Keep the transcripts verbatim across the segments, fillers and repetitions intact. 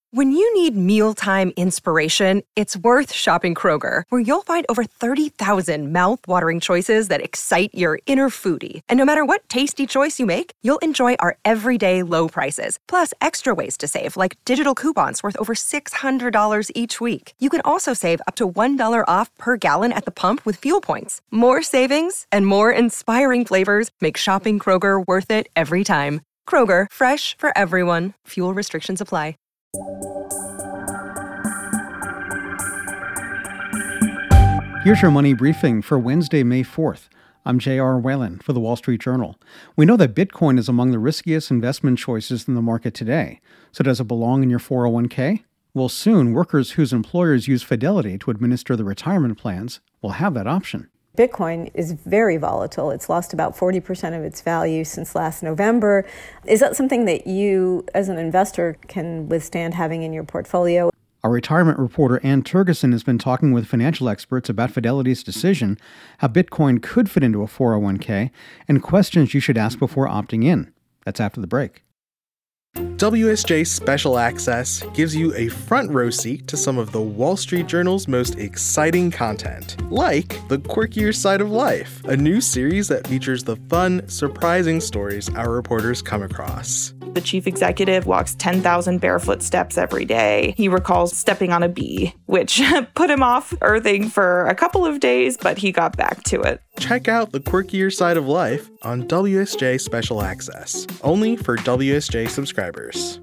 When you need mealtime inspiration, it's worth shopping Kroger, where you'll find over thirty thousand mouth-watering choices that excite your inner foodie. And no matter what tasty choice you make, you'll enjoy our everyday low prices, plus extra ways to save, like digital coupons worth over six hundred dollars each week. You can also save up to one dollar off per gallon at the pump with fuel points. More savings and more inspiring flavors make shopping Kroger worth it every time. Kroger, fresh for everyone. Fuel restrictions apply. Here's your money briefing for Wednesday, May fourth. I'm J R Whalen for The Wall Street Journal. We know that Bitcoin is among the riskiest investment choices in the market today. So does it belong in your four oh one k? Well, soon, workers whose employers use Fidelity to administer the retirement plans will have that option. Bitcoin is very volatile. It's lost about forty percent of its value since last November. Is that something that you, as an investor, can withstand having in your portfolio? Our retirement reporter Ann Tergeson has been talking with financial experts about Fidelity's decision, how Bitcoin could fit into a four oh one k, and questions you should ask before opting in. That's after the break. W S J Special Access gives you a front row seat to some of the Wall Street Journal's most exciting content, like The Quirkier Side of Life, a new series that features the fun, surprising stories our reporters come across. The chief executive walks ten thousand barefoot steps every day. He recalls stepping on a bee, which put him off earthing for a couple of days, but he got back to it. Check out The Quirkier Side of Life on W S J Special Access, only for W S J subscribers.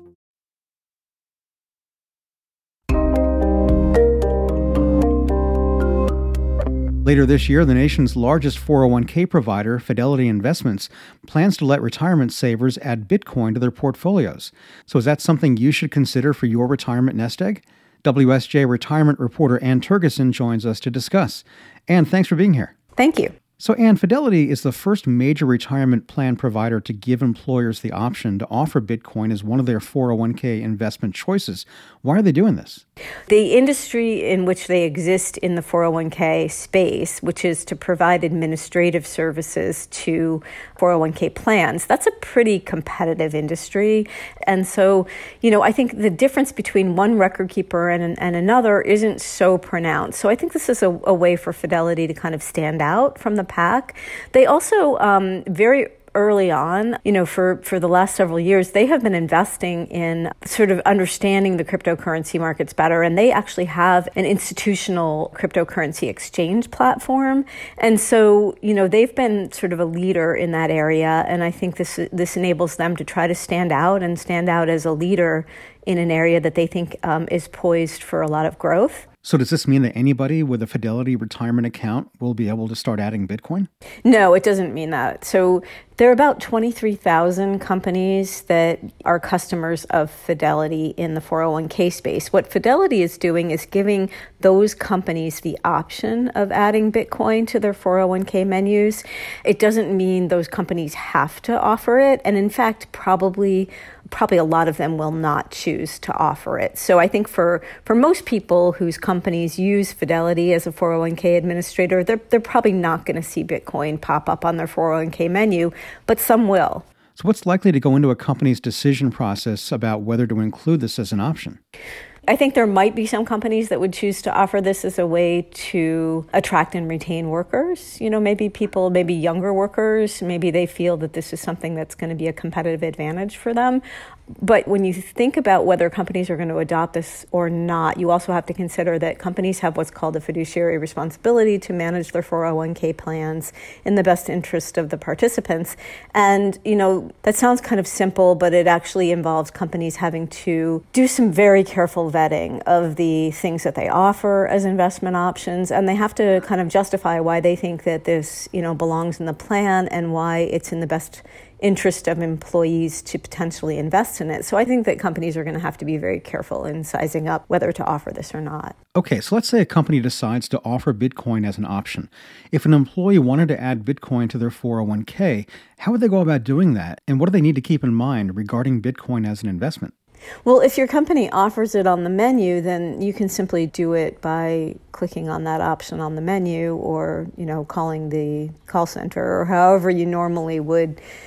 Later this year, the nation's largest four oh one k provider, Fidelity Investments, plans to let retirement savers add Bitcoin to their portfolios. So is that something you should consider for your retirement nest egg? W S J retirement reporter Ann Tergeson joins us to discuss. Ann, thanks for being here. Thank you. So, Ann, Fidelity is the first major retirement plan provider to give employers the option to offer Bitcoin as one of their four oh one k investment choices. Why are they doing this? The industry in which they exist in the four oh one k space, which is to provide administrative services to four oh one k plans, that's a pretty competitive industry. And so, you know, I think the difference between one record keeper and, and another isn't so pronounced. So I think this is a, a way for Fidelity to kind of stand out from the pack. They also um, very early on, you know, for, for the last several years, they have been investing in sort of understanding the cryptocurrency markets better. And they actually have an institutional cryptocurrency exchange platform. And so, you know, they've been sort of a leader in that area. And I think this this enables them to try to stand out and stand out as a leader in an area that they think um, is poised for a lot of growth. So does this mean that anybody with a Fidelity retirement account will be able to start adding Bitcoin? No, it doesn't mean that. So there are about twenty-three thousand companies that are customers of Fidelity in the four oh one k space. What Fidelity is doing is giving those companies the option of adding Bitcoin to their four oh one k menus. It doesn't mean those companies have to offer it. And in fact, probably probably a lot of them will not choose to offer it. So I think for, for most people whose companies use Fidelity as a four oh one k administrator, they're, they're probably not going to see Bitcoin pop up on their four oh one k menu, but some will. So what's likely to go into a company's decision process about whether to include this as an option? I think there might be some companies that would choose to offer this as a way to attract and retain workers. You know, maybe people, maybe younger workers, maybe they feel that this is something that's going to be a competitive advantage for them. But when you think about whether companies are going to adopt this or not, you also have to consider that companies have what's called a fiduciary responsibility to manage their four oh one k plans in the best interest of the participants. And, you know, that sounds kind of simple, but it actually involves companies having to do some very careful vetting of the things that they offer as investment options. And they have to kind of justify why they think that this, you know, belongs in the plan and why it's in the best interest of employees to potentially invest in it. So I think that companies are going to have to be very careful in sizing up whether to offer this or not. Okay, so let's say a company decides to offer Bitcoin as an option. If an employee wanted to add Bitcoin to their four oh one k, how would they go about doing that? And what do they need to keep in mind regarding Bitcoin as an investment? Well, if your company offers it on the menu, then you can simply do it by clicking on that option on the menu or, you know, calling the call center or however you normally would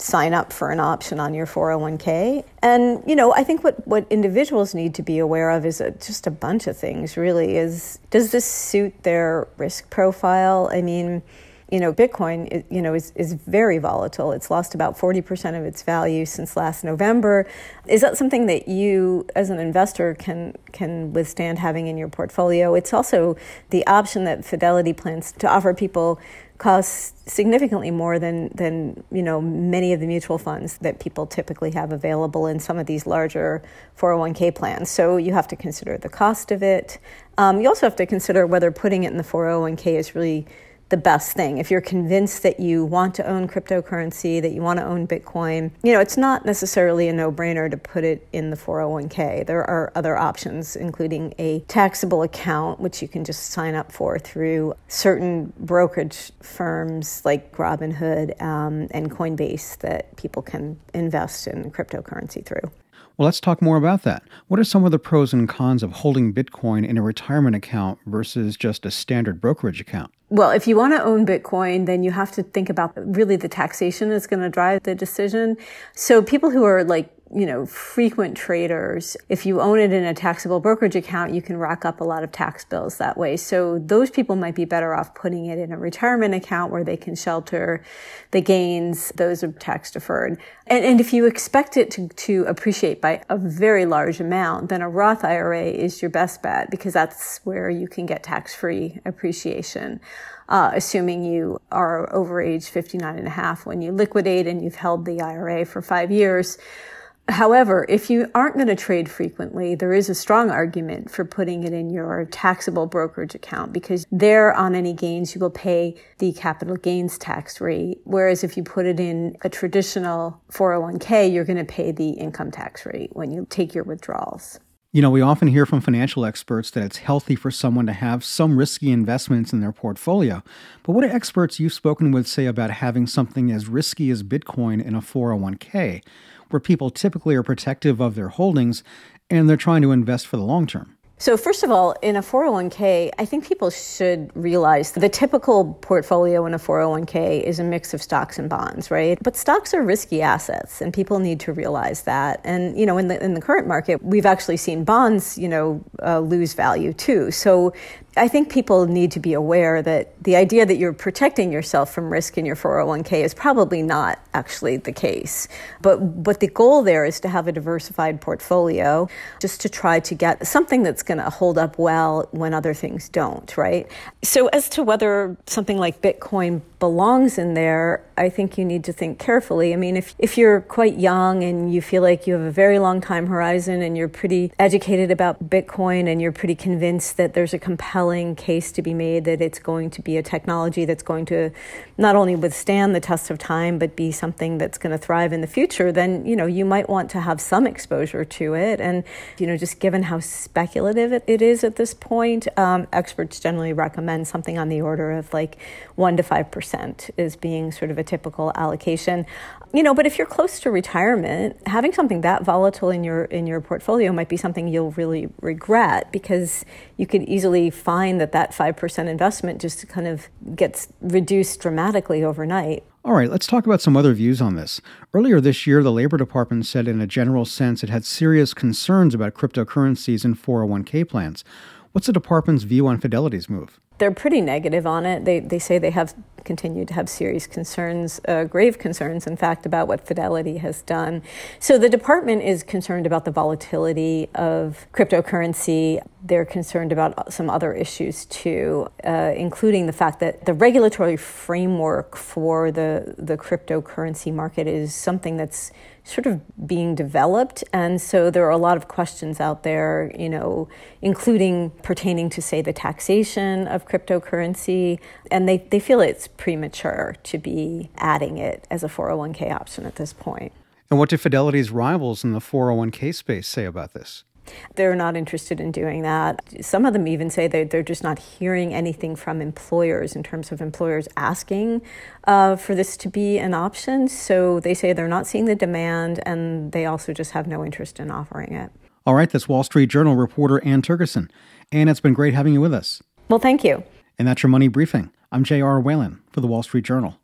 sign up for an option on your four oh one k. And, you know, I think what, what individuals need to be aware of is a, just a bunch of things, really, is does this suit their risk profile? I mean, you know, Bitcoin, you know, is, is very volatile. It's lost about forty percent of its value since last November. Is that something that you, as an investor, can can withstand having in your portfolio? It's also the option that Fidelity plans to offer people costs significantly more than, than, you know, many of the mutual funds that people typically have available in some of these larger four oh one k plans. So you have to consider the cost of it. Um, you also have to consider whether putting it in the four oh one k is really the best thing. If you're convinced that you want to own cryptocurrency, that you want to own Bitcoin, you know, it's not necessarily a no-brainer to put it in the four oh one k. There are other options, including a taxable account, which you can just sign up for through certain brokerage firms like Robinhood um, and Coinbase that people can invest in cryptocurrency through. Well, let's talk more about that. What are some of the pros and cons of holding Bitcoin in a retirement account versus just a standard brokerage account? Well, if you want to own Bitcoin, then you have to think about really the taxation is going to drive the decision. So people who are like, you know, frequent traders, if you own it in a taxable brokerage account, you can rack up a lot of tax bills that way. So those people might be better off putting it in a retirement account where they can shelter the gains. Those are tax deferred. And, and if you expect it to, to appreciate by a very large amount, then a Roth I R A is your best bet because that's where you can get tax-free appreciation. Uh, assuming you are over age fifty-nine and a half when you liquidate and you've held the I R A for five years. However, if you aren't going to trade frequently, there is a strong argument for putting it in your taxable brokerage account because there, on any gains, you will pay the capital gains tax rate. Whereas if you put it in a traditional four oh one k, you're going to pay the income tax rate when you take your withdrawals. You know, we often hear from financial experts that it's healthy for someone to have some risky investments in their portfolio. But what do experts you've spoken with say about having something as risky as Bitcoin in a four oh one k, where people typically are protective of their holdings and they're trying to invest for the long term? So first of all, in a four oh one k, I think people should realize the typical portfolio in a four oh one k is a mix of stocks and bonds, right? But stocks are risky assets, and people need to realize that. And, you know, in the in the current market, we've actually seen bonds, you know, uh, lose value too. So I think people need to be aware that the idea that you're protecting yourself from risk in your four oh one k is probably not actually the case. But but the goal there is to have a diversified portfolio, just to try to get something that's going to hold up well when other things don't, right? So as to whether something like Bitcoin belongs in there, I think you need to think carefully. I mean, if, if you're quite young and you feel like you have a very long time horizon and you're pretty educated about Bitcoin and you're pretty convinced that there's a compelling case to be made that it's going to be a technology that's going to not only withstand the test of time, but be something that's going to thrive in the future, then, you know, you might want to have some exposure to it. And, you know, just given how speculative it, it is at this point, um, experts generally recommend something on the order of like one to five percent is being sort of a typical allocation. You know, but if you're close to retirement, having something that volatile in your in your portfolio might be something you'll really regret, because you could easily find that that five percent investment just kind of gets reduced dramatically overnight. All right, let's talk about some other views on this. Earlier this year, the Labor Department said in a general sense it had serious concerns about cryptocurrencies in four oh one k plans. What's the department's view on Fidelity's move? They're pretty negative on it. They they say they have continued to have serious concerns, uh, grave concerns, in fact, about what Fidelity has done. So the department is concerned about the volatility of cryptocurrency. They're concerned about some other issues too, uh, including the fact that the regulatory framework for the, the cryptocurrency market is something that's sort of being developed. And so there are a lot of questions out there, you know, including pertaining to, say, the taxation of cryptocurrency. And they, they feel it's premature to be adding it as a four oh one k option at this point. And what do Fidelity's rivals in the four oh one k space say about this? They're not interested in doing that. Some of them even say that they're just not hearing anything from employers in terms of employers asking uh, for this to be an option. So they say they're not seeing the demand, and they also just have no interest in offering it. All right, that's Wall Street Journal reporter Ann Turgeson. Ann, it's been great having you with us. Well, thank you. And that's your Money Briefing. I'm J R Whalen for the Wall Street Journal.